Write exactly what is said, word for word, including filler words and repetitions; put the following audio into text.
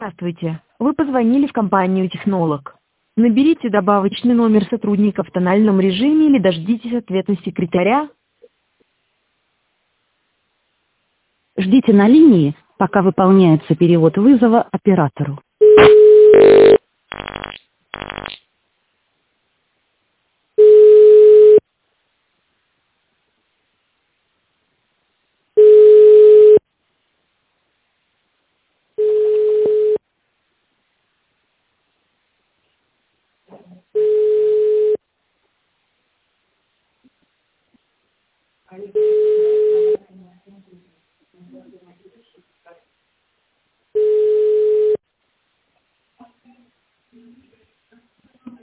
Здравствуйте. Вы позвонили в компанию «Технолог». Наберите добавочный номер сотрудника в тональном режиме или дождитесь ответа секретаря. Ждите на линии, пока выполняется перевод вызова оператору.